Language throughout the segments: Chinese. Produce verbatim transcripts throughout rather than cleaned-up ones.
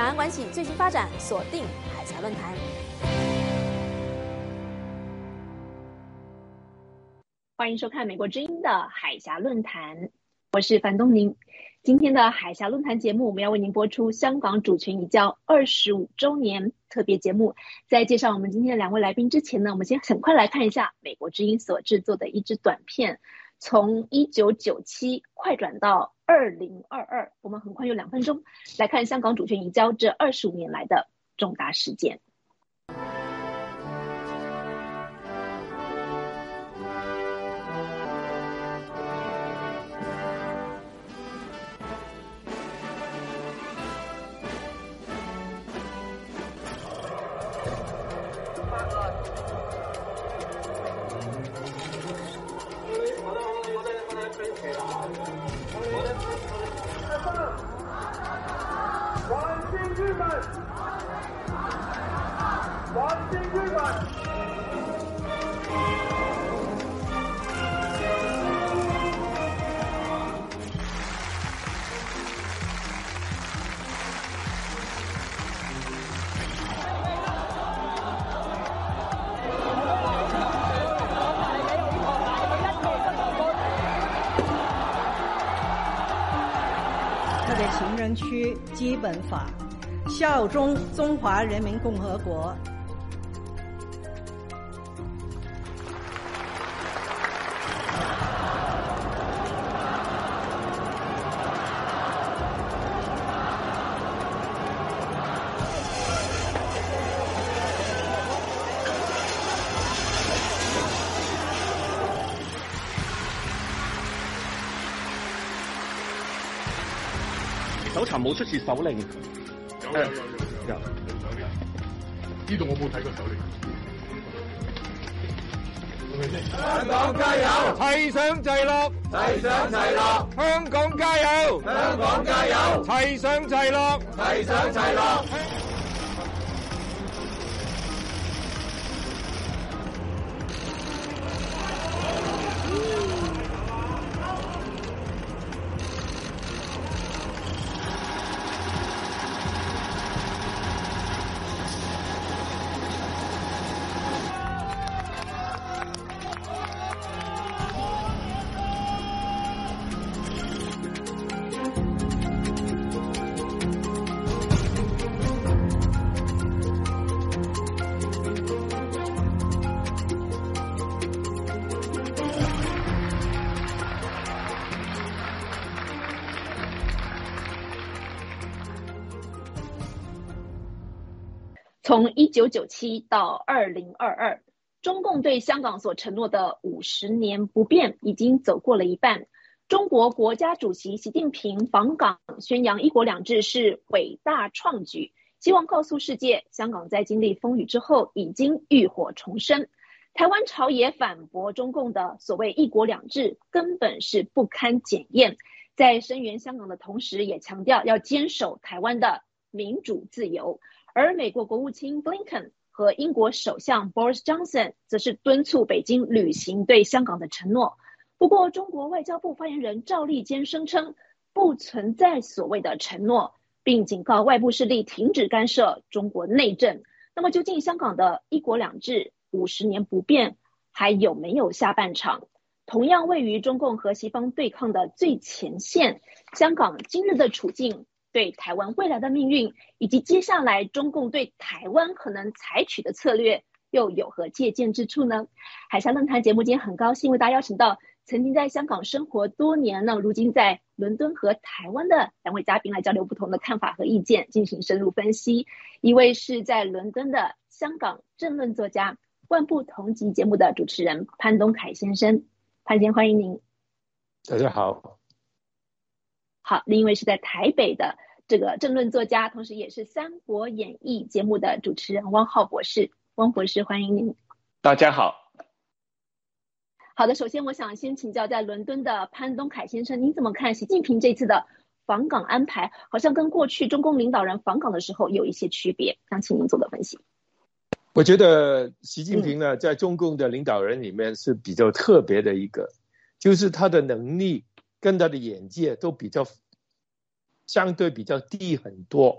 岸关系最新发展，锁定海峡论坛。欢迎收看美国之音的海峡论坛，我是樊东宁。今天的海峡论坛节目，我们要为您播出香港主权移交二十五周年特别节目。在介绍我们今天的两位来宾之前呢，我们先很快来看一下美国之音所制作的一支短片，从一九九七快转到二零二二，我们很快有两分钟来看香港主权移交这二十五年来的重大事件。 行人区基本法，效忠中华人民共和国。 搜查冇出示手令。 有有有有有手令。呢度我冇睇過手令。香港加油！齊上齊落，齊上齊落。香港加油！香港加油！齊上齊落，齊上齊落。 从一九九七到二零二二，中共对香港所承诺的五十年不变已经走过了一半。中国国家主席习近平访港宣扬一国两制是伟大创举，希望告诉世界，香港在经历风雨之后已经浴火重生。台湾朝野反驳中共的所谓一国两制根本是不堪检验，在声援香港的同时，也强调要坚守台湾的民主自由。而美国国务卿 Blinken 和英国首相 Boris Johnson 则是敦促北京履行对香港的承诺。不过中国外交部发言人赵立坚声称不存在所谓的承诺，并警告外部势力停止干涉中国内政。那么究竟香港的一国两制五十年不变还有没有下半场？同样位于中共和西方对抗的最前线，香港今日的处境对台湾未来的命运，以及接下来中共对台湾可能采取的策略又有何借鉴之处呢？海峡论坛节目今天很高兴为大家邀请到曾经在香港生活多年呢，如今在伦敦和台湾的两位嘉宾来交流不同的看法和意见，进行深入分析。一位是在伦敦的香港政论作家，万不同级节目的主持人潘东凯先生。潘先生，欢迎您。 大家好。 好，另一位是在台北的这个政论作家，同时也是《三国演义》节目的主持人汪浩博士。汪博士，欢迎您。 大家好。 好的，首先我想先请教在伦敦的潘东凯先生，您怎么看习近平这次的访港安排？好像跟过去中共领导人访港的时候有一些区别，想请您做个分析。 我觉得习近平呢，在中共的领导人里面是比较特别的一个，就是他的能力跟他的眼界都比较相对比较低很多，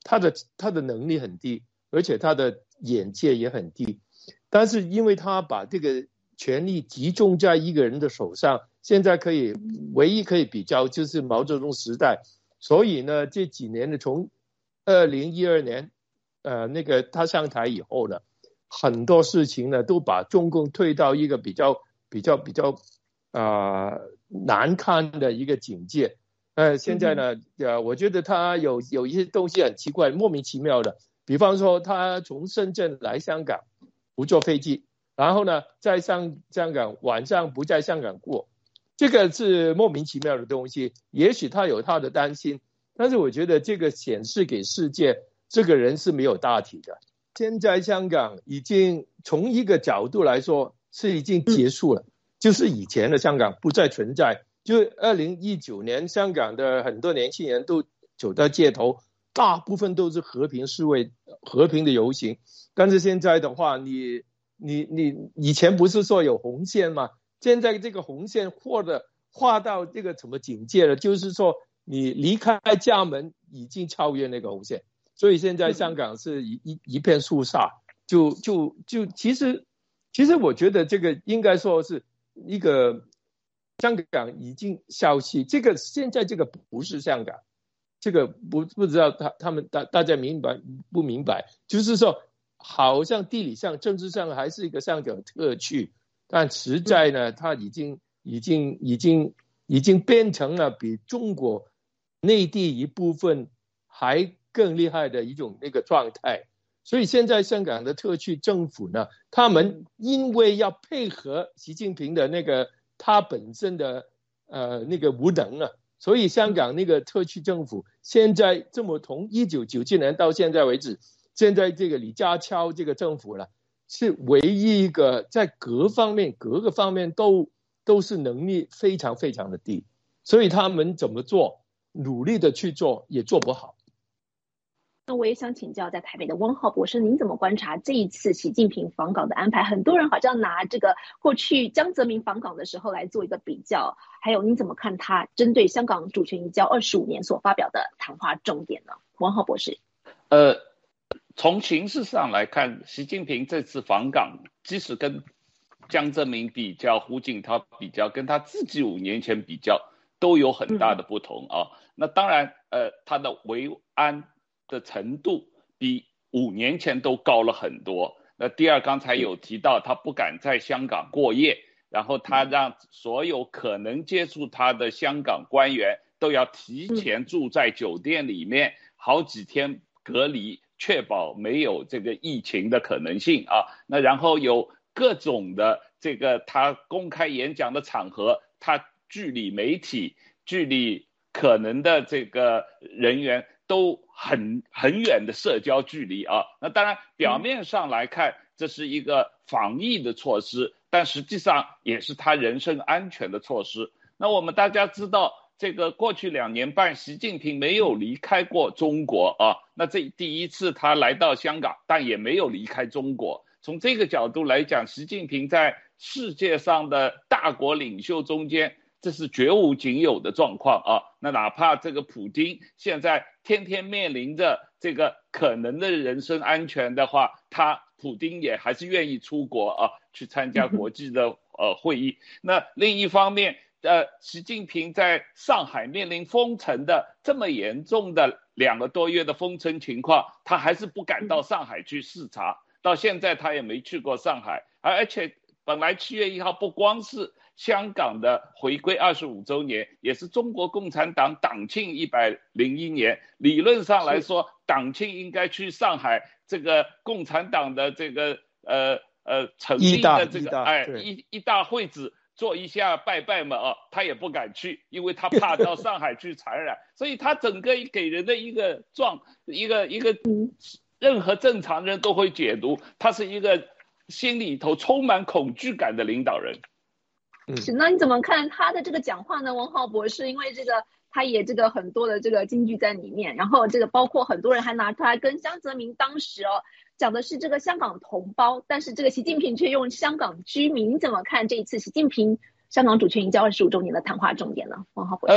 他的他的能力很低，而且他的眼界也很低。但是因为他把这个权力集中在一个人的手上，现在可以唯一可以比较就是毛泽东时代，所以呢这几年的从二零一二年呃那个他上台以后呢，很多事情呢都把中共推到一个比较比较比较啊、呃、难堪的一个境界。呃现在呢呃我觉得他有有一些东西很奇怪，莫名其妙的，比方说他从深圳来香港不坐飞机，然后呢在上香港晚上不在香港过，这个是莫名其妙的东西。也许他有他的担心，但是我觉得这个显示给世界这个人是没有大体的。现在香港已经从一个角度来说是已经结束了，就是以前的香港不再存在。就二零一九年香港的很多年轻人都走到街头，大部分都是和平示威和平的游行。但是现在的话，你你你以前不是说有红线吗？现在这个红线画的画到这个什么境界了，就是说你离开家门已经超越那个红线，所以现在香港是一一一片肃杀。就就就其实其实我觉得这个应该说是一个香港已经消息，这个现在这个不是香港，这个不不知道他他们大大家明白不明白？就是说好像地理上政治上还是一个香港特区，但实在呢它已经已经已经已经变成了比中国内地一部分还更厉害的一种那个状态。所以现在香港的特区政府呢，他们因为要配合习近平的那个他本身的呃那个无能啊，所以香港那个特区政府现在这么从一九九七年到现在为止，现在这个李家超这个政府呢，是唯一一个在各方面各个方面都都是能力非常非常的低，所以他们怎么做努力的去做也做不好。 那我也想请教在台北的汪浩博士，您怎么观察这一次习近平访港的安排？很多人好像拿这个过去江泽民访港的时候来做一个比较，还有您怎么看他针对香港主权移交二十五年所发表的谈话重点呢？汪浩博士。 呃，从形势上来看，习近平这次访港，即使跟江泽民比较、胡锦涛比较，跟他自己五年前比较，都有很大的不同啊。嗯、那当然，呃，他的维安的程度比五年前都高了很多。那第二，刚才有提到他不敢在香港过夜，然后他让所有可能接触他的香港官员都要提前住在酒店里面好几天隔离，确保没有这个疫情的可能性啊。那然后有各种的这个他公开演讲的场合，他距离媒体、距离可能的这个人员都很很远的社交距离啊。那当然表面上来看这是一个防疫的措施，但实际上也是他人身安全的措施。那我们大家知道，这个过去两年半习近平没有离开过中国啊。那这第一次他来到香港，但也没有离开中国。从这个角度来讲，习近平在世界上的大国领袖中间，这是绝无仅有的状况啊。那哪怕这个普京现在天天面临着这个可能的人身安全的话，他普京也还是愿意出国啊，去参加国际的呃会议。那另一方面，呃，习近平在上海面临封城的这么严重的两个多月的封城情况，他还是不敢到上海去视察，到现在他也没去过上海。而且本来七月一号不光是香港的回归二十五周年，也是中国共产党党庆一百零一年。理论上来说，党庆应该去上海这个共产党的这个呃呃成立的这个哎一一大会址做一下拜拜嘛啊，他也不敢去，因为他怕到上海去传染。所以他整个给人的一个状一个一个任何正常人都会解读，他是一个心里头充满恐惧感的领导人。 是，那你怎么看他的这个讲话呢？汪浩博士，因为这个他也这个很多的这个金句在里面，然后这个包括很多人还拿他跟江泽民当时哦讲的是这个香港同胞，但是这个习近平却用香港居民。你怎么看这一次习近平香港主权移交二十五周年的谈话重点呢？汪浩博士。 呃，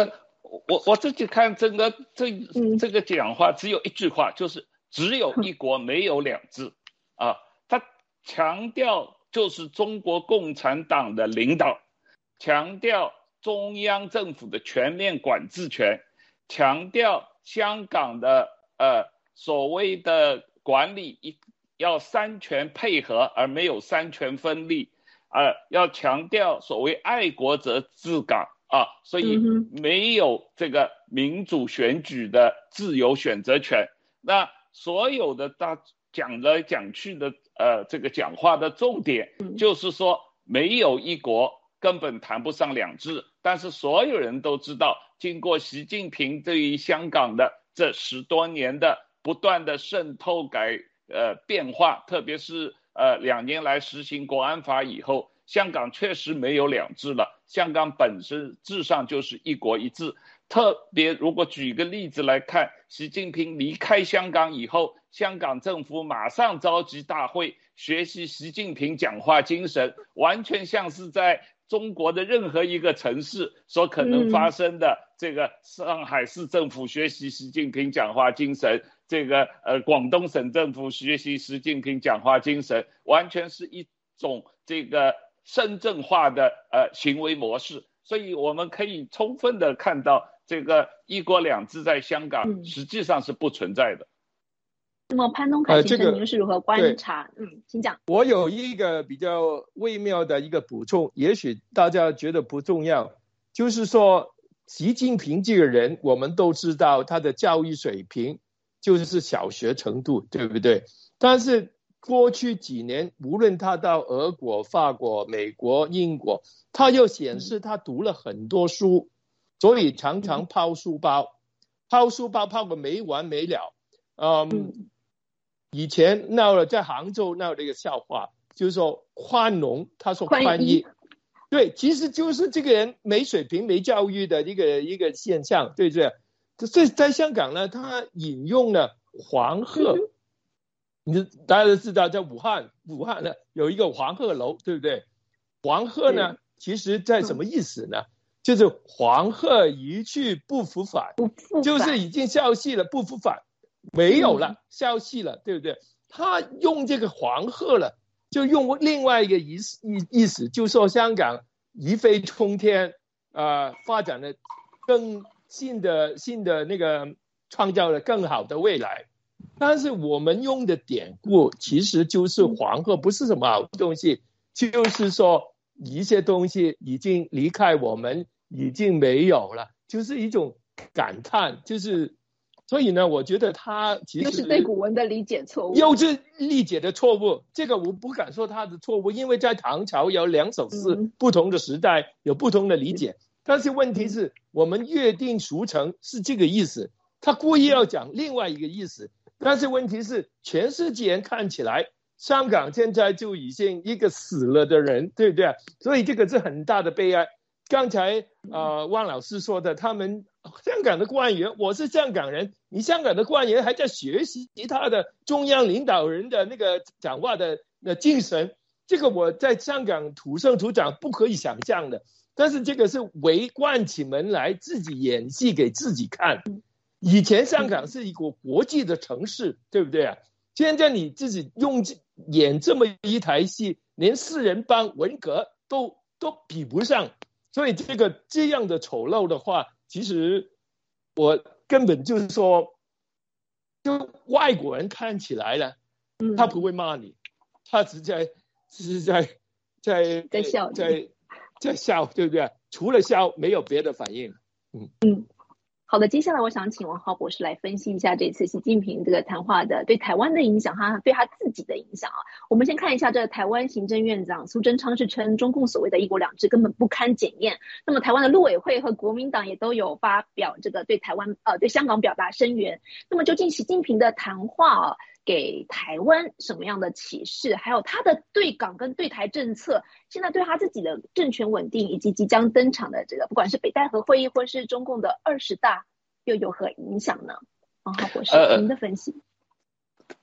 我我自己看这个这这个讲话只有一句话，就是只有一国没有两制啊。他强调就是中国共产党的领导，强调中央政府的全面管制权，强调香港的呃所谓的管理一要三权配合，而没有三权分立，呃，要强调所谓爱国者治港啊，所以没有这个民主选举的自由选择权。那所有的他讲来讲去的呃这个讲话的重点就是说，没有一国根本谈不上两制。但是所有人都知道，经过习近平对于香港的这十多年的不断的渗透改呃变化，特别是呃两年来实行国安法以后，香港确实没有两制了，香港本身质上就是一国一制。特别如果举个例子来看，习近平离开香港以后，香港政府马上召集大会，学习习近平讲话精神，完全像是在中国的任何一个城市所可能发生的，这个上海市政府学习习近平讲话精神，这个呃广东省政府学习习近平讲话精神，完全是一种这个深圳化的呃行为模式。所以我们可以充分的看到，这个一国两制在香港实际上是不存在的。 那么潘东凯先生，您是如何观察？呃这个、嗯，请讲。 我有一个比较微妙的一个补充，也许大家觉得不重要，就是说习近平这个人，我们都知道他的教育水平就是小学程度，对不对？但是过去几年，无论他到俄国、法国、美国、英国，他又显示他读了很多书，所以常常抛书包，抛书包抛个没完没了。嗯。以前闹了，在杭州闹了一个笑话，就是说宽农，他说宽衣，对，其实就是这个人没水平、没教育的一个一个现象，对不对？这在香港呢，他引用了黄鹤，你大家都知道，在武汉，武汉呢有一个黄鹤楼，对不对？黄鹤呢，其实在什么意思呢？就是黄鹤一去不复返，就是已经消息了，不复返。没有了，消息了，对不对？他用这个黄鹤了，就用另外一个意思，意思就说香港一飞冲天，呃，发展了更新的新的那个，创造了更好的未来。但是我们用的典故其实就是黄鹤，不是什么好东西，就是说一些东西已经离开我们，已经没有了，就是一种感叹，就是。所以呢，我觉得他其实又是对古文的理解错误， 又是理解的错误。这个我不敢说他的错误，因为在唐朝有两首诗，嗯、不同的时代有不同的理解。但是问题是我们约定俗成是这个意思，他故意要讲另外一个意思。但是问题是，全世界人看起来，香港现在就已经一个死了的人，对不对？所以这个是很大的悲哀。刚才呃汪老师说的，他们香港的官员，我是香港人，你香港的官员还在学习他的中央领导人的那个讲话的那精神，这个我在香港土生土长不可以想象的。但是这个是围观起门来自己演戏给自己看。以前香港是一个国际的城市，对不对啊？现在你自己用演这么一台戏，连四人帮文革都都比不上。所以这个这样的丑陋的话，其实我根本就是说，就外国人看起来了，他不会骂你，他只在只是在在在笑， 在在笑，对不对？除了笑，没有别的反应。嗯嗯。好的，接下来我想请王浩博士来分析一下这次习近平这个谈话的对台湾的影响，他对他自己的影响啊。我们先看一下这台湾行政院长苏贞昌是称中共所谓的一国两制根本不堪检验。那么台湾的陆委会和国民党也都有发表这个对台湾呃对香港表达声援。那么究竟习近平的谈话啊给台湾什么样的启示？还有他的对港跟对台政策，现在对他自己的政权稳定以及即将登场的这个不管是北戴河会议或是中共的二十大又有何影响呢？王浩博士，您的分析。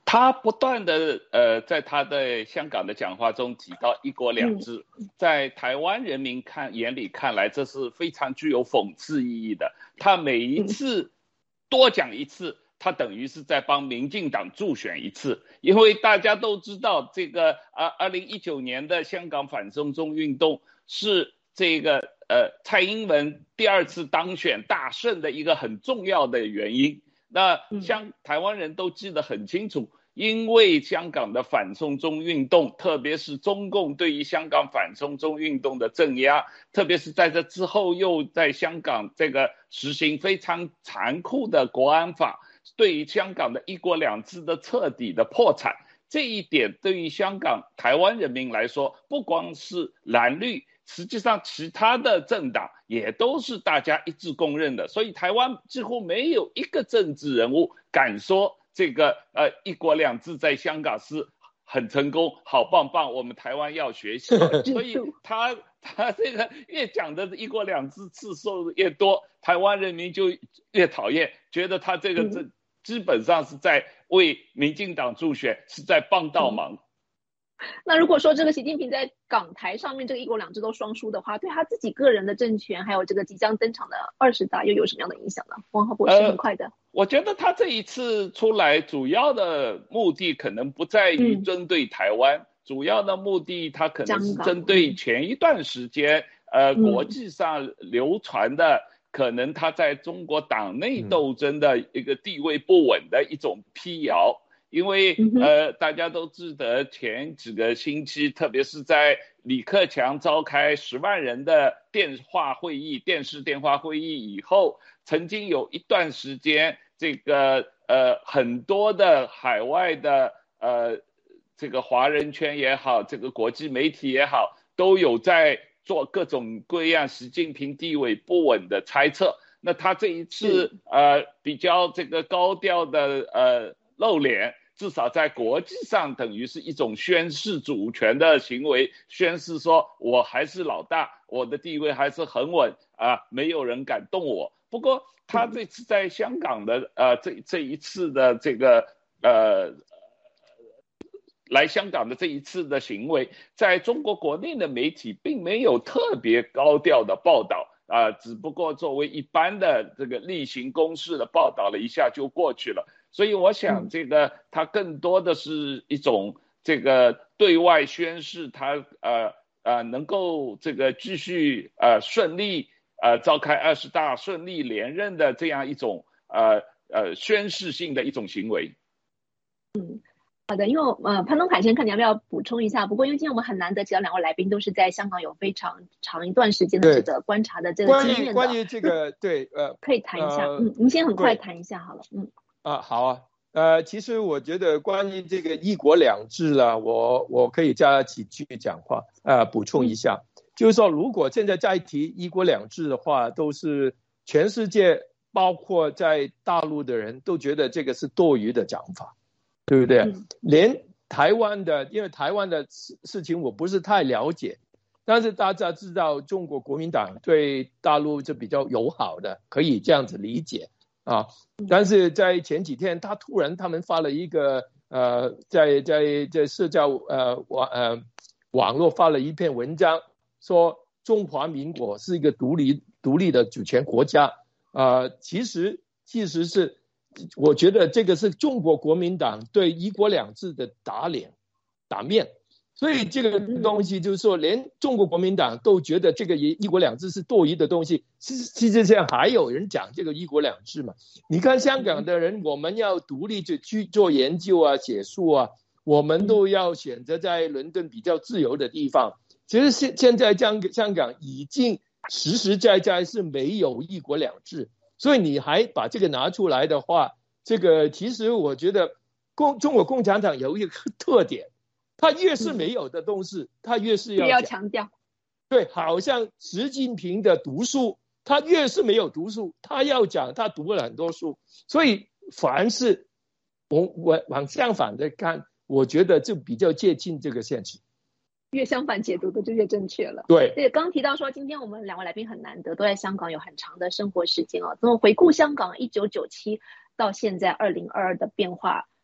他不断的呃，在他的香港的讲话中提到一国两制，嗯、在台湾人民看眼里看来，这是非常具有讽刺意义的。他每一次多讲一次，他等于是在帮民进党助选一次，因为大家都知道这个啊，二零一九年的香港反送中运动是这个呃蔡英文第二次当选大胜的一个很重要的原因。那像台湾人都记得很清楚，因为香港的反送中运动，特别是中共对于香港反送中运动的镇压，特别是在这之后又在香港这个实行非常残酷的国安法，对于香港的一国两制的彻底的破产，这一点对于香港台湾人民来说，不光是蓝绿，实际上其他的政党也都是大家一致公认的，所以台湾几乎没有一个政治人物敢说这个呃一国两制在香港是很成功，好棒棒，我们台湾要学习。所以他他这个越讲的一国两制次数越多，台湾人民就越讨厌，觉得他这个这基本上是在为民进党助选，是在帮倒忙。嗯， 那如果说这个习近平在港台上面这个一国两制都双输的话，对他自己个人的政权还有这个即将登场的二十大又有什么样的影响呢？王浩博士，很快的、呃、 我觉得他这一次出来主要的目的可能不在于针对台湾、嗯、主要的目的他可能是针对前一段时间呃国际上流传的、嗯、可能他在中国党内斗争的一个地位不稳的一种辟谣。因为呃，大家都记得前几个星期，特别是在李克强召开十万人的电话会议、电视电话会议以后，曾经有一段时间，这个呃很多的海外的呃这个华人圈也好，这个国际媒体也好，都有在做各种各样习近平地位不稳的猜测。那他这一次呃比较这个高调的呃露脸，至少在国际上等于是一种宣示主权的行为，宣示说我还是老大，我的地位还是很稳啊，没有人敢动我。不过他这次在香港的呃这这一次的这个呃来香港的这一次的行为，在中国国内的媒体并没有特别高调的报道啊、呃，只不过作为一般的这个例行公事的报道了一下就过去了。所以我想这个它更多的是一种这个对外宣示，它呃呃能够这个继续呃顺利呃召开二十大顺利连任的这样一种呃呃宣示性的一种行为。 嗯，好的，因为呃潘东凯先看你要不要补充一下？不过因为今天我们很难得请到两位来宾都是在香港有非常长一段时间的这个观察的这个经验的。 关于关于这个对呃可以谈一下，呃、嗯，您先很快谈一下好了，嗯。 啊，好啊，呃，其实我觉得关于这个一国两制啦，我我可以加几句讲话，呃，补充一下，嗯、就是说，如果现在再提一国两制的话，都是全世界，包括在大陆的人都觉得这个是多余的讲法，对不对？嗯、连台湾的，因为台湾的事事情我不是太了解，但是大家知道中国国民党对大陆是比较友好的，可以这样子理解。啊，但是在前几天，他突然他们发了一个呃，在在在社交呃网呃网络发了一篇文章，说中华民国是一个独立独立的主权国家。呃，其实其实是我觉得这个是中国国民党对一国两制的打脸打面。所以这个东西就是说，连中国国民党都觉得这个一国两制是多余的东西。实际上还有人讲这个一国两制嘛？你看香港的人，我们要独立去做研究啊、写书啊，我们都要选择在伦敦比较自由的地方。其实现现在香港已经实实在在是没有一国两制，所以你还把这个拿出来的话，这个其实我觉得共中国共产党有一个特点。他越是没有的东西，他越是要要强调。 对，好像习近平的读书，他越是没有读书，他要讲他读了很多书。所以凡是我我往相反的看，我觉得就比较接近这个现实。 越相反解读的就越正确了。 对， 对，刚提到说今天我们两位来宾很难得都在香港有很长的生活时间哦。那么回顾香港一九九七到现在二零二二的变化。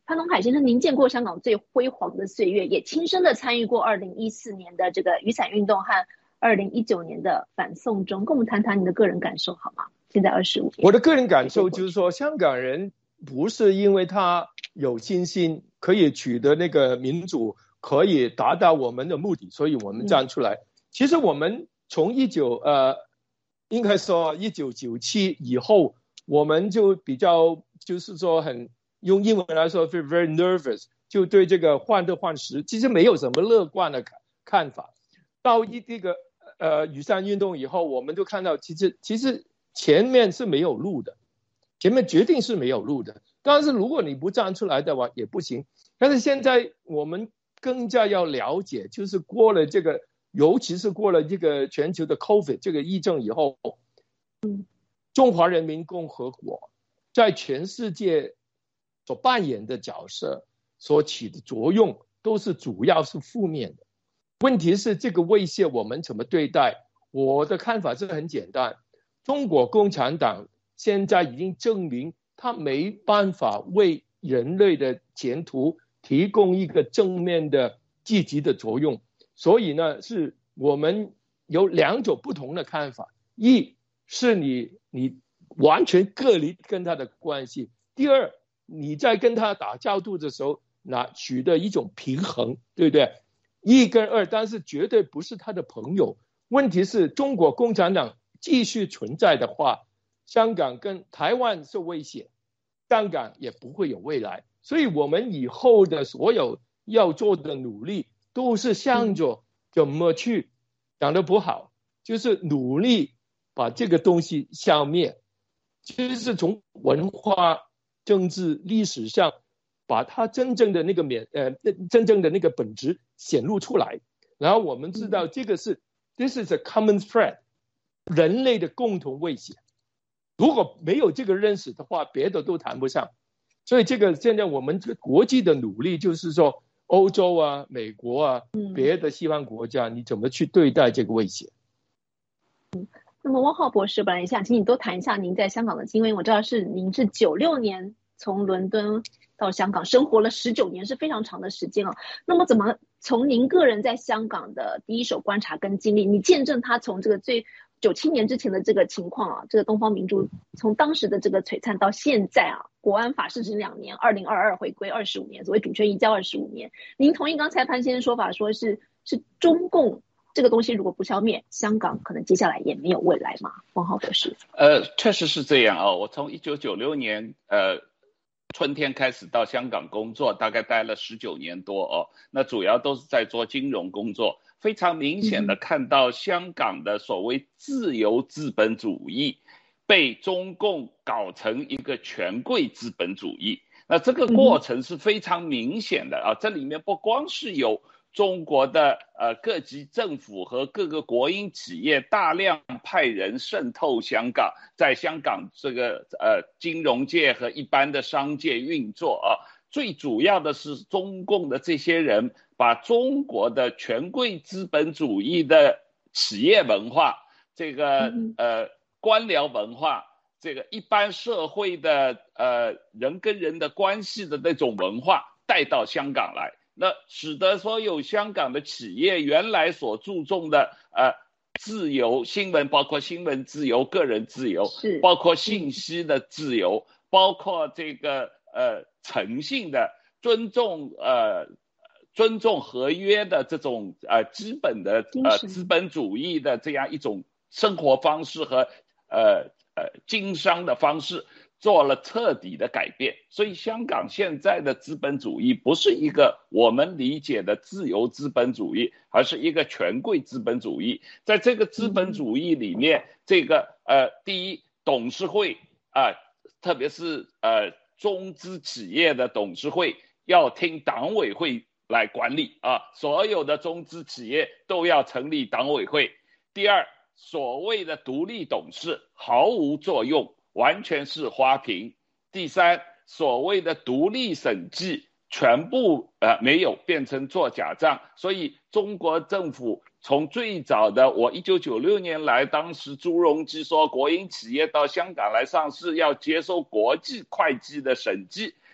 潘东海先生，您见过香港最辉煌的岁月，也亲身的参与过二零一四年的这个雨伞运动和二零一九年的反送中，跟我们谈谈你的个人感受好吗？现在二十五年， 我的个人感受就是说，香港人不是因为他有信心可以取得那个民主，可以达到我们的目的，所以我们站出来。嗯、其实我们从一九呃，应该说一九九七以后，我们就比较就是说很。用英文来说 very nervous， 就对这个患得患失，其实没有什么乐观的看法。到一这个呃雨伞运动以后，我们就看到其实其实前面是没有路的，前面决定是没有路的。但是如果你不站出来的话也不行。但是现在我们更加要了解，就是过了这个，尤其是过了这个全球的 COVID 这个疫症以后，嗯，中华人民共和国在全世界所扮演的角色，所起的作用都是主要是负面的。问题是这个威胁我们怎么对待？我的看法是很简单，中国共产党现在已经证明他没办法为人类的前途提供一个正面的积极的作用。所以呢，是我们有两种不同的看法，一是你你完全隔离跟他的关系，第二你在跟他打交道的时候，那取得一种平衡，对不对？一跟二，但是绝对不是他的朋友。问题是中国共产党继续存在的话，香港跟台湾是威胁，香港也不会有未来。所以我们以后的所有要做的努力，都是向着怎么去，讲得不好，就是努力把这个东西消灭，就是从文化政治历史上把它真正的那个面呃真正的那个本质显露出来。然后我们知道这个是 this is a common threat， 人类的共同威胁。如果没有这个认识的话，别的都谈不上。所以这个现在我们国际的努力就是说，欧洲啊、美国啊、别的西方国家，你怎么去对待这个威胁？ 嗯，那么汪浩博士，本来想请你多谈一下您在香港的经验。我知道是您是九六年从伦敦到香港生活了十九年，是非常长的时间啊。那么怎么从您个人在香港的第一手观察跟经历，你见证他从这个最九七年之前的这个情况啊，这个东方明珠从当时的这个璀璨到现在啊，国安法实施两年，二零二二回归二十五年，所谓主权移交二十五年。您同意刚才潘先生说法，说是是中共这个东西如果不消灭，香港可能接下来也没有未来嘛？汪浩博士， 呃，确实是这样啊。我从一九九六年呃春天开始到香港工作，大概待了十九年多哦。那主要都是在做金融工作。非常明显的看到香港的所谓自由资本主义被中共搞成一个权贵资本主义，那这个过程是非常明显的啊。这里面不光是有中国的呃各级政府和各个国营企业大量派人渗透香港，在香港这个呃金融界和一般的商界运作啊。最主要的是中共的这些人把中国的权贵资本主义的企业文化，这个呃官僚文化，这个一般社会的呃人跟人的关系的那种文化带到香港来，那使得所有香港的企业原来所注重的呃自由新闻，包括新闻自由、个人自由，包括信息的自由，包括这个呃诚信的尊重呃尊重合约的这种呃基本的呃资本主义的这样一种生活方式和呃呃经商的方式做了彻底的改变。所以香港现在的资本主义不是一个我们理解的自由资本主义，而是一个权贵资本主义。在这个资本主义里面，这个呃第一董事会啊、呃，特别是呃中资企业的董事会要听党委会来管理啊，所有的中资企业都要成立党委会。第二，所谓的独立董事毫无作用，完全是花瓶。第三，所谓的独立审计全部呃没有，变成做假账。所以中国政府从最早的我一九九六年来，当时朱镕基说国营企业到香港来上市要接受国际会计的审计，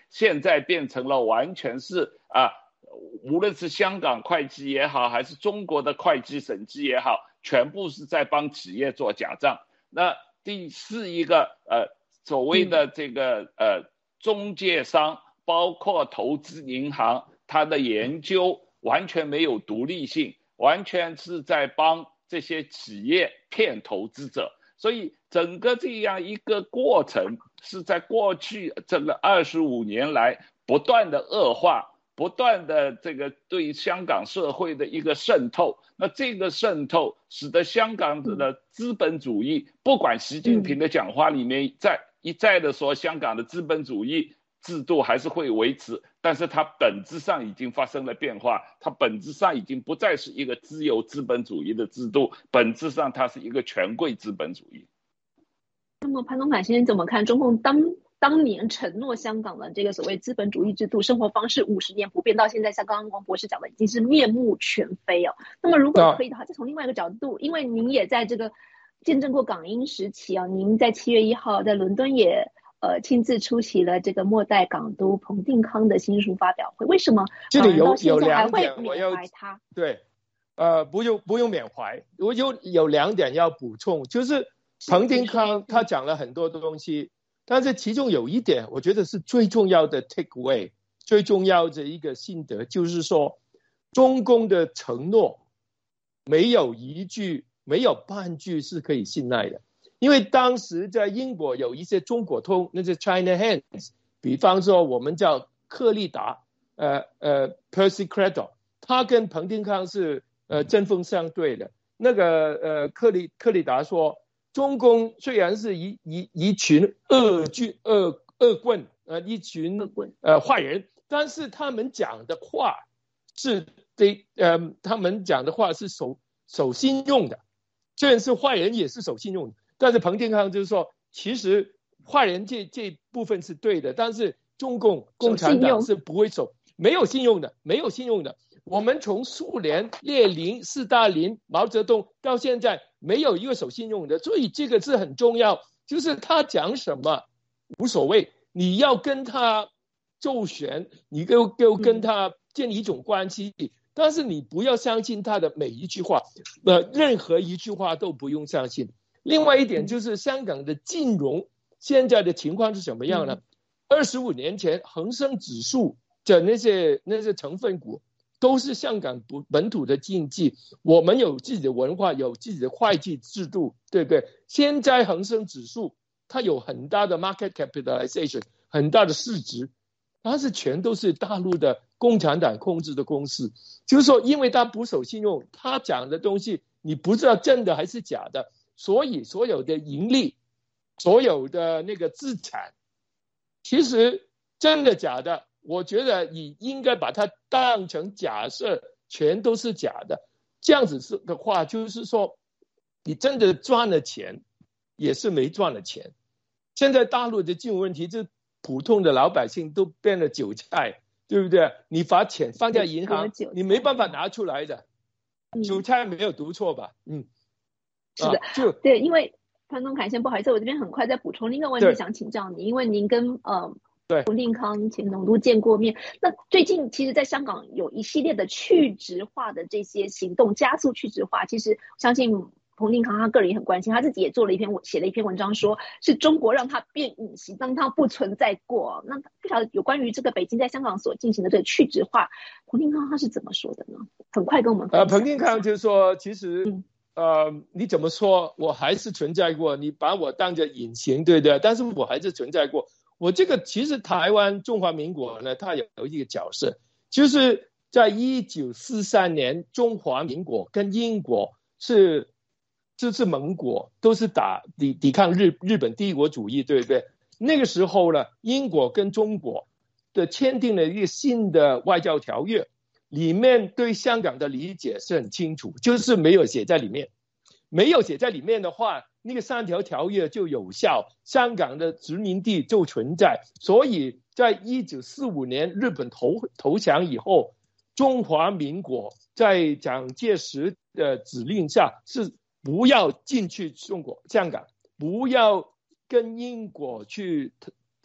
现在变成了完全是啊，无论是香港会计也好，还是中国的会计审计也好，全部是在帮企业做假账。那第四一个呃所谓的这个呃中介商，包括投资银行，它的研究完全没有独立性，完全是在帮这些企业骗投资者。所以整个这样一个过程是在过去这个二十五年来不断的恶化，不断的这个对香港社会的一个渗透。那这个渗透使得香港的资本主义，不管习近平的讲话里面在一再的说香港的资本主义制度还是会维持，但是它本质上已经发生了变化，它本质上已经不再是一个自由资本主义的制度，本质上它是一个权贵资本主义。 那么潘宗凯先生怎么看中共当当年承诺香港的这个所谓资本主义制度生活方式五十年不变，到现在像刚刚王博士讲的已经是面目全非哦。那么如果可以的话，再从另外一个角度，因为您也在这个见证过港英时期啊，您在七月一号在伦敦也呃，亲自出席了这个末代港督彭定康的新书发表会，为什么这里有有两点我要对，呃，不用不用缅怀，我有有两点要补充，就是彭定康他讲了很多东西，但是其中有一点我觉得是最重要的 take away， 最重要的一个心得就是说，中共的承诺没有一句没有半句是可以信赖的。因为当时在英国有一些中国通，那些 China Hands， 比方说我们叫克利达，呃呃 Percy Credo， 他跟彭定康是呃针锋相对的。那个呃克利克利达说，中共虽然是一一一群恶军恶恶棍，呃一群呃坏人，但是他们讲的话是对呃他们讲的话是守守信用的，虽然是坏人也是守信用的。但是彭定康就是说，其实坏人这这部分是对的，但是中共共产党是不会守，没有信用的，没有信用的。我们从苏联、列宁、斯大林、毛泽东到现在，没有一个守信用的，所以这个是很重要。就是他讲什么无所谓，你要跟他周旋，你就就跟他建立一种关系。嗯，但是你不要相信他的每一句话，呃，任何一句话都不用相信。另外一点就是香港的金融现在的情况是什么样呢？二十五年前恒生指数的那些那些成分股都是香港本土的经济，我们有自己的文化，有自己的会计制度，对不对？现在恒生指数它有很大的 market capitalization， 很大的市值，它是全都是大陆的共产党控制的公司，就是说因为它不守信用，它讲的东西你不知道真的还是假的，所以所有的盈利，所有的那个资产，其实真的假的，我觉得你应该把它当成假设，全都是假的。这样子的话，就是说你真的赚了钱，也是没赚了钱。现在大陆的金融问题，就普通的老百姓都变了韭菜，对不对？你把钱放在银行，你没办法拿出来的。韭菜没有读错吧？嗯。 是的， 就对，因为潘宗凯先不好意思，我这边很快再补充另一个问题想请教你，因为您跟呃彭定康前总督见过面，那最近其实在香港有一系列的去质化的这些行动，加速去质化，其实相信彭定康他个人也很关心，他自己也做了一篇写了一篇文章，说是中国让他变隐形，让他不存在过。那不晓得有关于这个北京在香港所进行的这个去质化，彭定康他是怎么说的呢？很快跟我们分享。 呃，彭定康就是说，其实。嗯呃，你怎么说我还是存在过，你把我当作隐形，对不对？但是我还是存在过。我这个其实台湾中华民国呢，它有一个角色，就是在一九四三年，中华民国跟英国是就是盟国，都是打抵抵抗日日本帝国主义，对不对？那个时候呢，英国跟中国的签订了一个新的外交条约。里面对香港的理解是很清楚，就是没有写在里面，没有写在里面的话，那个三条条约就有效，香港的殖民地就存在。所以在一九四五年日本投投降以后，中华民国在蒋介石的指令下是不要进去中国香港，不要跟英国去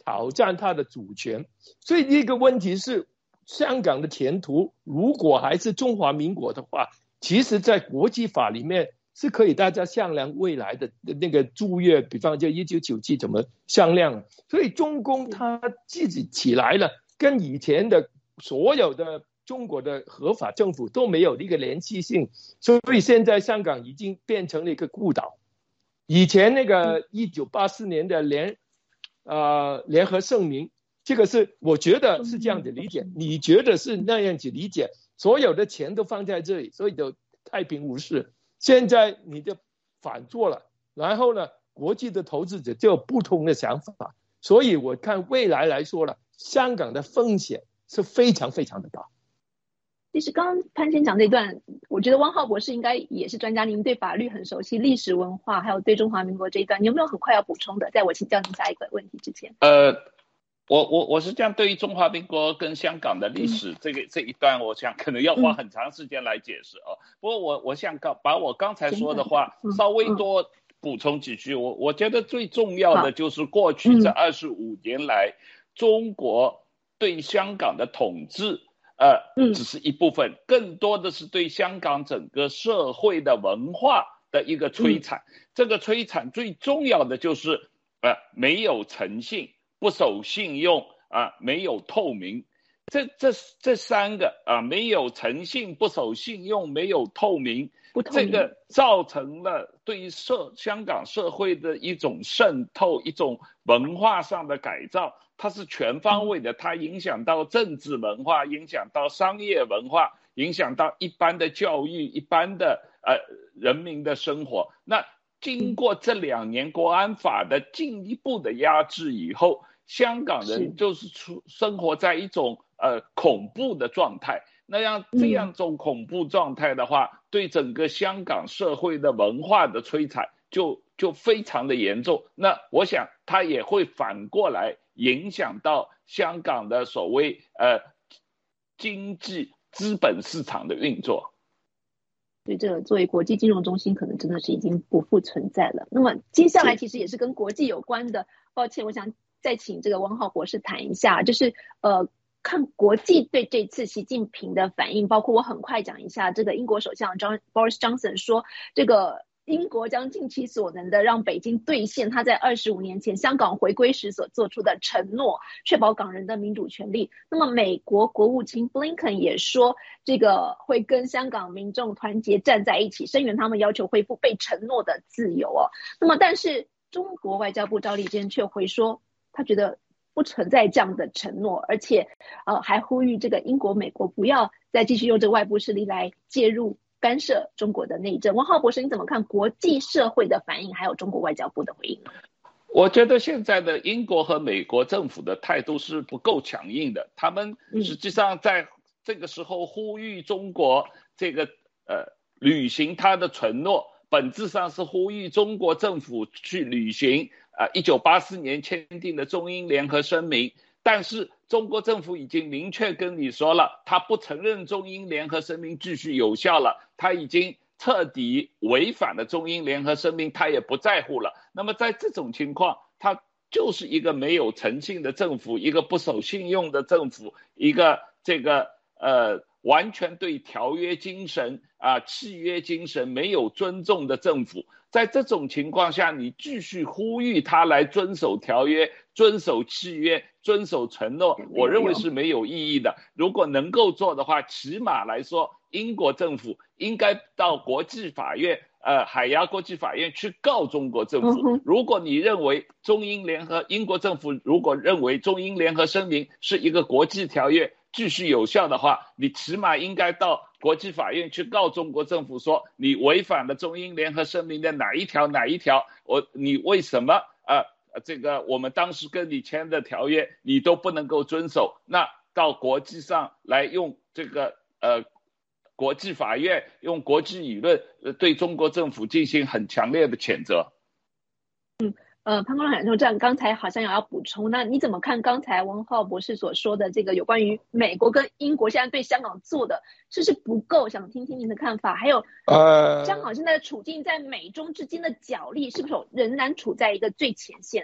挑战它的主权。所以一个问题是，香港的前途如果还是中华民国的话，其实在国际法里面是可以大家商量未来的那个驻越，比方就一九九七怎么商量。所以中共他自己起来了，跟以前的所有的中国的合法政府都没有一个联系性，所以现在香港已经变成了一个孤岛。以前那个一九八四年的联呃联合声明，这个是我觉得是这样的理解，你觉得是那样子理解？所有的钱都放在这里，所以就太平无事。现在你就反做了，然后呢，国际的投资者就有不同的想法，所以我看未来来说了，香港的风险是非常非常的大。 其实刚刚潘先讲这段，我觉得汪浩博士应该也是专家，您对法律很熟悉，历史文化还有对中华民国这一段，你有没有很快要补充的？在我请教您下一个问题之前， 呃，我我我是这样，对于中华民国跟香港的历史、嗯、这个这一段，我想可能要花很长时间来解释啊。嗯、不过我我想把我刚才说的话稍微多补充几句。我我觉得最重要的就是过去这二十五年来，嗯、中国对香港的统治。呃，只是一部分，更多的是对香港整个社会的文化的一个摧残。嗯、这个摧残最重要的就是，呃，没有诚信，不守信用啊、呃，没有透明。这这这三个啊、呃，没有诚信，不守信用，没有透明， 不透明， 这个造成了对于社香港社会的一种渗透，一种文化上的改造。它是全方位的，它影响到政治文化，影响到商业文化，影响到一般的教育，一般的呃人民的生活。那经过这两年国安法的进一步的压制以后，香港人就是出生活在一种呃恐怖的状态。那样这样种恐怖状态的话，嗯、对整个香港社会的文化的摧残就就非常的严重。那我想它也会反过来影响到香港的所谓呃经济资本市场的运作。 对，这个作为国际金融中心，可能真的是已经不复存在了。那么接下来其实也是跟国际有关的，抱歉，我想再请这个汪浩博士谈一下，就是呃。看国际对这次习近平的反应，包括我很快讲一下，这个英国首相 John Boris Johnson 说，这个英国将尽其所能的让北京兑现他在二十五年前香港回归时所做出的承诺，确保港人的民主权利。那么美国国务卿 Blinken 也说，这个会跟香港民众团结站在一起，声援他们要求恢复被承诺的自由哦。那么但是中国外交部赵立坚却回说，他觉得不存在这样的承诺，而且呃还呼吁这个英国美国不要再继续用这个外部势力来介入干涉中国的内政。汪浩博士，你怎么看国际社会的反应还有中国外交部的回应呢？ 我觉得现在的英国和美国政府的态度是不够强硬的，他们实际上在这个时候呼吁中国这个呃履行他的承诺，本质上是呼吁中国政府去履行啊一九八四年签订的中英联合声明。但是中国政府已经明确跟你说了，他不承认中英联合声明继续有效了，他已经彻底违反了中英联合声明，他也不在乎了。那么在这种情况，他就是一个没有诚信的政府，一个不守信用的政府，一个这个呃完全对条约精神啊、契约精神没有尊重的政府。在这种情况下，你继续呼吁他来遵守条约、遵守契约、遵守承诺，我认为是没有意义的。如果能够做的话，起码来说，英国政府应该到国际法院呃，海牙国际法院去告中国政府。如果你认为中英联合，英国政府如果认为中英联合声明是一个国际条约，继续有效的话，你起码应该到国际法院去告中国政府说，你违反了中英联合声明的哪一条哪一条，我你为什么呃这个我们当时跟你签的条约你都不能够遵守，那到国际上来用这个呃国际法院用国际舆论对中国政府进行很强烈的谴责。 嗯呃，潘光海这样刚才好像有要补充，那你怎么看刚才汪浩博士所说的这个有关于美国跟英国现在对香港做的是不是不够？想听听您的看法。还有呃，香港现在的处境在美中之间的角力是不是仍然处在一个最前线？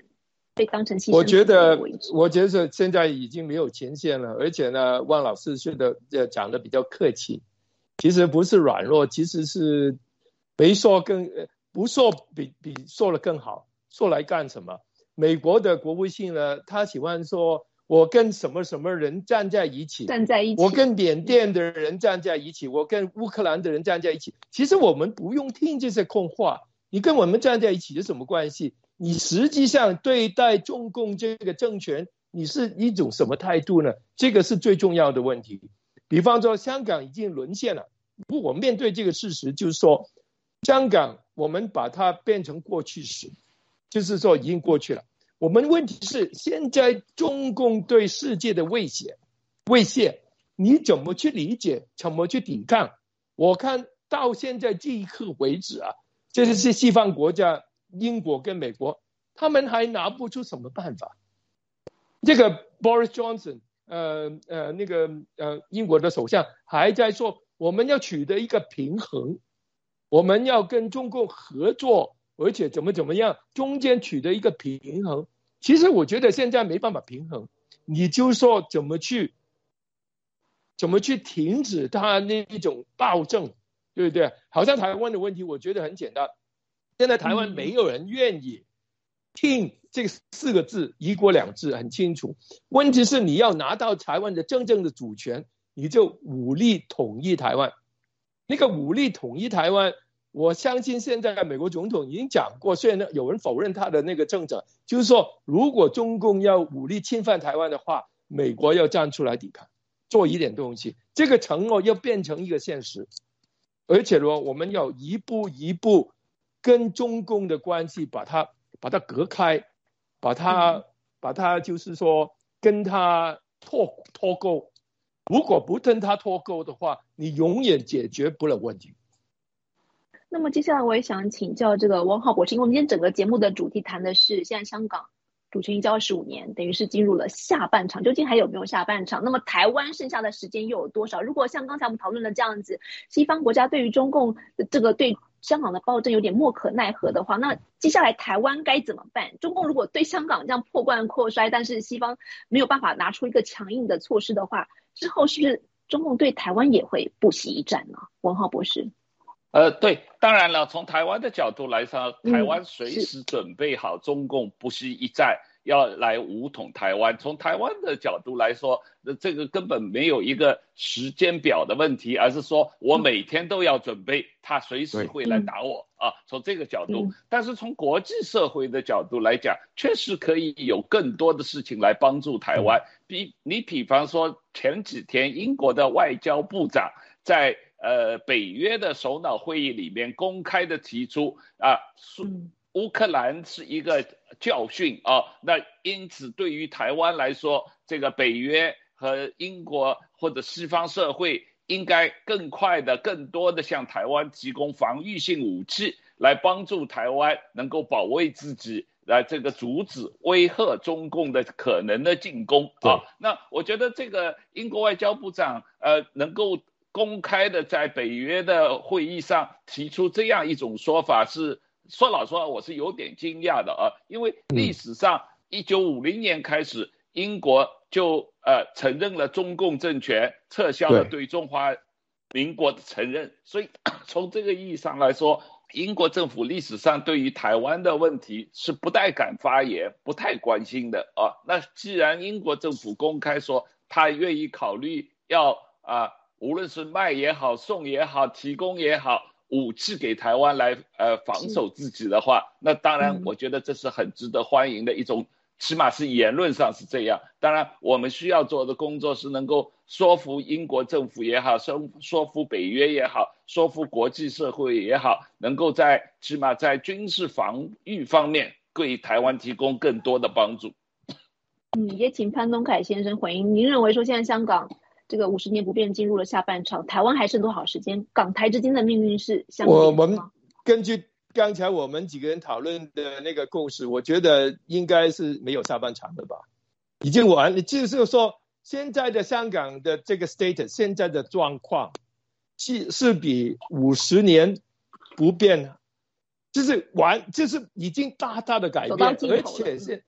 被当成牺牲。 我觉得，我觉得现在已经没有前线了，而且呢，汪老师说的讲的比较客气，其实不是软弱，其实是没说更不说比比说了更好，说来干什么？美国的国务卿呢，他喜欢说我跟什么什么人站在一起， 站在一起， 我跟缅甸的人站在一起，我跟乌克兰的人站在一起。其实我们不用听这些空话，你跟我们站在一起有什么关系？你实际上对待中共这个政权，你是一种什么态度呢？这个是最重要的问题。比方说香港已经沦陷了，我面对这个事实就是说，香港我们把它变成过去式，就是说已经过去了。我们问题是现在中共对世界的威胁，威胁你怎么去理解，怎么去抵抗？我看到现在这一刻为止啊，这是西方国家英国跟美国，他们还拿不出什么办法。这个 Boris Johnson 呃呃那个呃英国的首相还在说我们要取得一个平衡，我们要跟中共合作，而且怎么怎么样，中间取得一个平衡。其实我觉得现在没办法平衡，你就说怎么去怎么去停止他那一种暴政，对不对？好像台湾的问题我觉得很简单，现在台湾没有人愿意听这四个字一国两制，很清楚。问题是你要拿到台湾的真正的主权，你就武力统一台湾。那个武力统一台湾，我相信现在美国总统已经讲过，虽然有人否认他的那个政策，就是说如果中共要武力侵犯台湾的话，美国要站出来抵抗，做一点东西，这个承诺要变成一个现实。而且呢，我们要一步一步跟中共的关系把它把它隔开，把它把它就是说跟他脱脱钩。如果不跟他脱钩的话，你永远解决不了问题。 那么接下来我也想请教这个汪浩博士，因为我们今天整个节目的主题谈的是现在香港主权移交二十五年，等于是进入了下半场，究竟还有没有下半场？那么台湾剩下的时间又有多少？如果像刚才我们讨论的这样子，西方国家对于中共这个对香港的暴政有点莫可奈何的话，那接下来台湾该怎么办？中共如果对香港这样破罐破摔，但是西方没有办法拿出一个强硬的措施的话，之后是不是中共对台湾也会不惜一战呢？汪浩博士。 呃，对，当然了，从台湾的角度来说，台湾随时准备好中共不惜一战要来武统台湾。从台湾的角度来说，这个根本没有一个时间表的问题，而是说我每天都要准备，他随时会来打我啊。从这个角度，但是从国际社会的角度来讲，确实可以有更多的事情来帮助台湾。比你比方说前几天英国的外交部长在呃，北约的首脑会议里面公开的提出啊，乌克兰是一个教训啊，那因此对于台湾来说，这个北约和英国或者西方社会应该更快的、更多的向台湾提供防御性武器，来帮助台湾能够保卫自己，来这个阻止威吓中共的可能的进攻啊。那我觉得这个英国外交部长呃能够公开的在北约的会议上提出这样一种说法，是说老实话我是有点惊讶的啊，因为历史上一九五零年开始，英国就呃承认了中共政权，撤销了对中华民国的承认，所以从这个意义上来说，英国政府历史上对于台湾的问题是不太敢发言，不太关心的啊。那既然英国政府公开说他愿意考虑要啊。无论是卖也好，送也好，提供也好，武器给台湾来呃防守自己的话，那当然我觉得这是很值得欢迎的一种，起码是言论上是这样。当然我们需要做的工作是能够说服英国政府也好，说说服北约也好，说服国际社会也好，能够在起码在军事防御方面为台湾提供更多的帮助。 嗯，也请潘东凯先生回应，您认为说现在香港这个五十年不变进入了下半场，台湾还剩多少时间？港台之间的命运是相连的吗？ 我们根据刚才我们几个人讨论的那个共识，我觉得应该是没有下半场的吧，已经完了。就是说，现在的香港的这个 status， 现在的状况是是比五十年不变，就是完，就是已经大大的改变，而且是。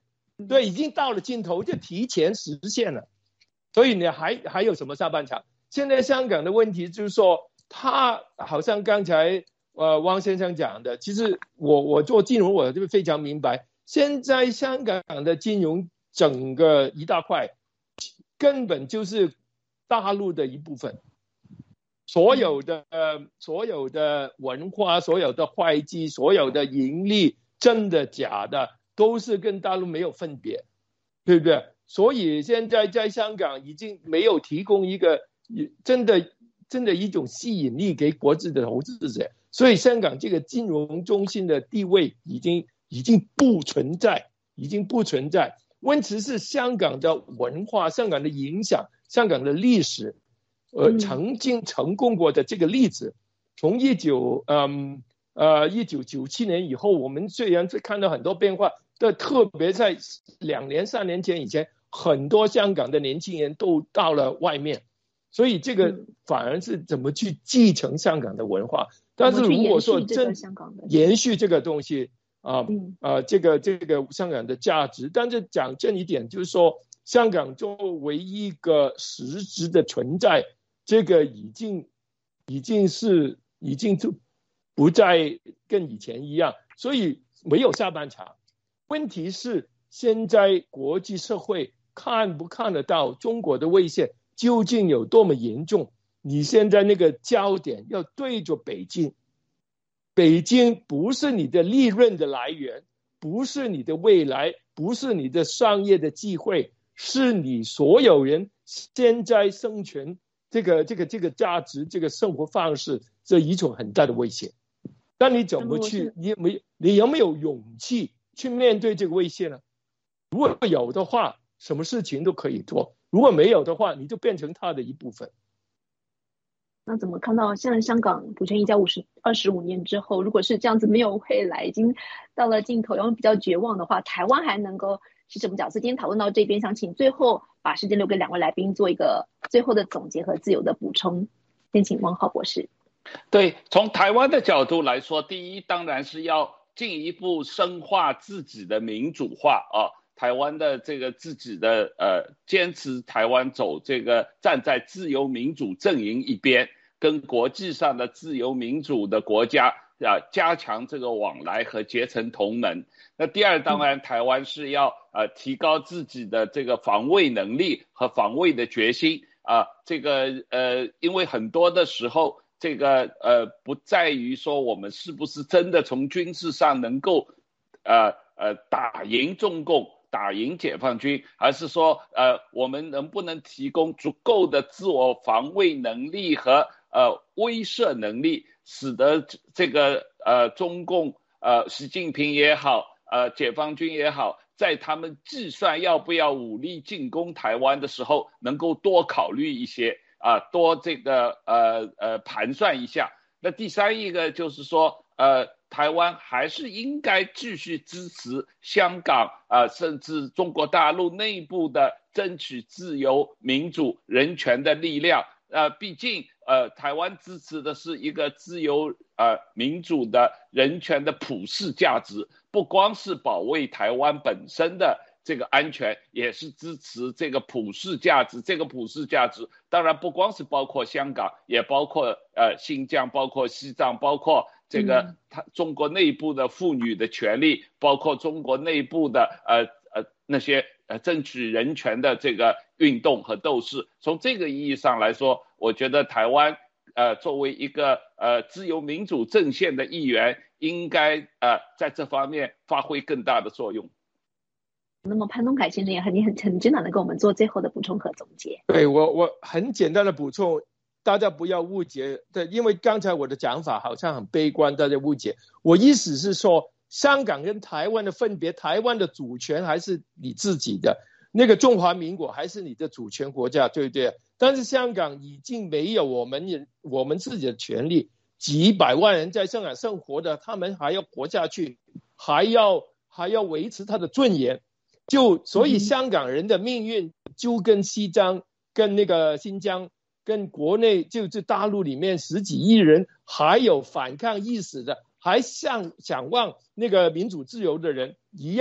对，已经到了尽头，就提前实现了。所以你还还有什么下半场？现在香港的问题就是说，他好像刚才呃汪先生讲的，其实我我做金融我就非常明白，现在香港的金融整个一大块根本就是大陆的一部分，所有的、呃、所有的文化，所有的会计，所有的盈利，真的假的都是跟大陆没有分别，对不对？所以现在在香港已经没有提供一个真的真的一种吸引力给国际的投资者，所以香港这个金融中心的地位已经已经不存在，已经不存在。问题是香港的文化、香港的影响、香港的历史，呃，曾经成功过的这个例子，从一九嗯呃一九九七年以后，我们虽然是看到很多变化，但特别在两年三年前以前，很多香港的年轻人都到了外面，所以这个反而是怎么去继承香港的文化。但是如果说真延续这个东西啊、呃、这个这个香港的价值，但是讲真一点，就是说香港作为一个实质的存在，这个已经已经是已经就不再跟以前一样，所以没有下半场。问题是现在国际社会看不看得到中国的威胁究竟有多么严重？你现在那个焦点要对着北京，北京不是你的利润的来源，不是你的未来，不是你的商业的机会，是你所有人现在生存这个这个这个价值，这个生活方式，这一种很大的威胁。但你怎么去？你没你有没有勇气去面对这个威胁呢？如果有的话，什么事情都可以做；如果没有的话，你就变成它的一部分。 那怎么看到现在香港主权移交五十二十五年之后，如果是这样子没有未来，已经到了尽头，然后比较绝望的话，台湾还能够是什么角色？今天讨论到这边，想请最后把时间留给两位来宾做一个最后的总结和自由的补充。先请汪浩博士。 对，从台湾的角度来说，第一当然是要进一步深化自己的民主化啊，台湾的这个自己的呃坚持台湾走这个站在自由民主阵营一边，跟国际上的自由民主的国家啊加强这个往来和结成同盟。那第二当然台湾是要呃提高自己的这个防卫能力和防卫的决心啊，这个呃因为很多的时候这个呃不在于说我们是不是真的从军事上能够呃呃打赢中共，打赢解放军，而是说呃我们能不能提供足够的自我防卫能力和呃威慑能力，使得这个呃中共呃习近平也好，呃解放军也好，在他们计算要不要武力进攻台湾的时候，能够多考虑一些啊，多这个呃呃盘算一下。那第三一个就是说，呃，台湾还是应该继续支持香港啊、呃，甚至中国大陆内部的争取自由、民主、人权的力量。呃，毕竟呃，台湾支持的是一个自由、呃民主的人权的普世价值，不光是保卫台湾本身的这个安全，也是支持这个普世价值。这个普世价值当然不光是包括香港，也包括呃新疆，包括西藏，包括这个他中国内部的妇女的权利，包括中国内部的呃呃那些呃争取人权的这个运动和斗士。从这个意义上来说，我觉得台湾呃作为一个呃自由民主阵线的一员，应该呃在这方面发挥更大的作用。 那么潘东凯先生也很很很简短的跟我们做最后的补充和总结。 对，我我很简单的补充，大家不要误解，对，因为刚才我的讲法好像很悲观，大家误解。我意思是说，香港跟台湾的分别，台湾的主权还是你自己的，那个中华民国还是你的主权国家，对不对？但是香港已经没有我们人我们自己的权利，几百万人在香港生活的，他们还要活下去，还要还要维持他的尊严。就所以香港人的命运就跟西藏、跟那个新疆、跟国内就是大陆里面十几亿人还有反抗意识的，还想想望那个民主自由的人一样，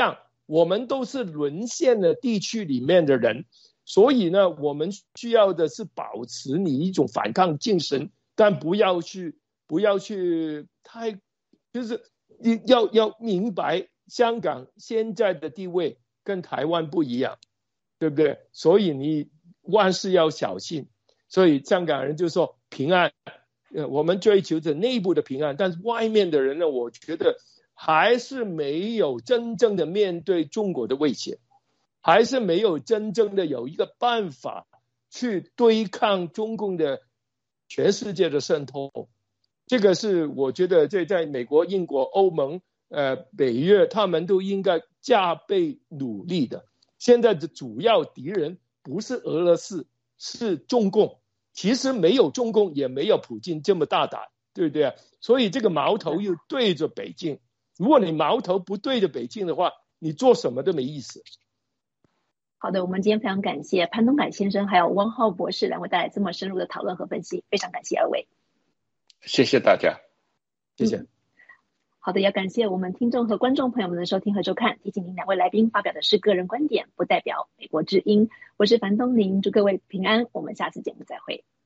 我们都是沦陷的地区里面的人，所以呢，我们需要的是保持你一种反抗精神，但不要去不要去太，就是你要要明白香港现在的地位跟台湾不一样，对不对？所以你万事要小心。所以香港人就说平安，我们追求着内部的平安，但是外面的人呢，我觉得还是没有真正的面对中国的威胁，还是没有真正的有一个办法去对抗中共的全世界的渗透。这个是我觉得这在美国、英国、欧盟、呃北约，他们都应该加倍努力的。现在的主要敌人不是俄罗斯，是中共。其实没有中共，也没有普京这么大胆，对不对？所以这个矛头又对着北京。如果你矛头不对着北京的话，你做什么都没意思。 好的，我们今天非常感谢潘东凯先生还有汪浩博士两位带来这么深入的讨论和分析，非常感谢二位。 谢谢大家。 谢谢。 嗯好的，也感谢我们听众和观众朋友们的收听和收看。提醒您，两位来宾发表的是个人观点，不代表美国之音。我是樊东林，祝各位平安，我们下次节目再会。